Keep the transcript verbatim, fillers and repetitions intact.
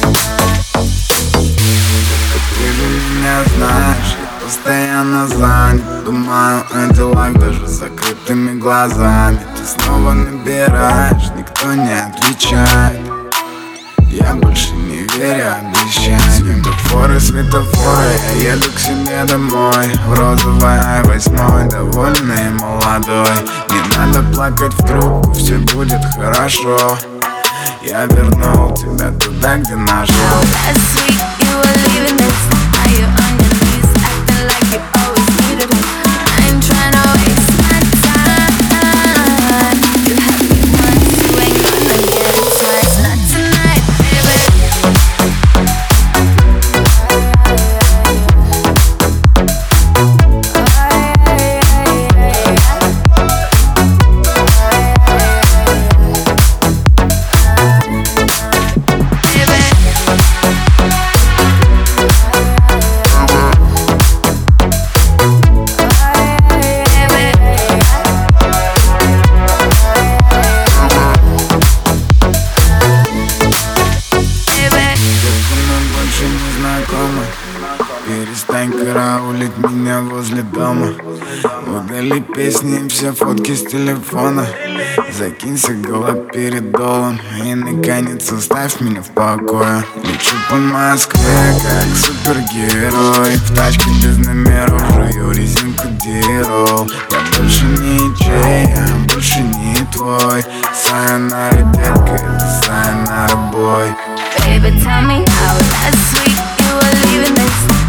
Ты же меня знаешь, я постоянно занят. Думаю о делах даже с закрытыми глазами. Ты снова набираешь, никто не отвечает. Я больше не верю обещаниям. Светофоры, светофоры, я еду к себе домой. В розовой ай восьмой, довольный и молодой. Не надо плакать в трубку, все будет хорошо. Я вернул тебя туда, где нашел. Перестань караулить меня возле дома. Удали песни и все фотки с телефона. Закинься голова перед долом и наконец оставь меня в покое. Лечу по Москве как супергерой. В тачке без номеров жую резинку дирол. Я больше не чей, я больше не твой. Сайонара, детка, это сайонара, бой. Baby, tell me how last week you were leaving this.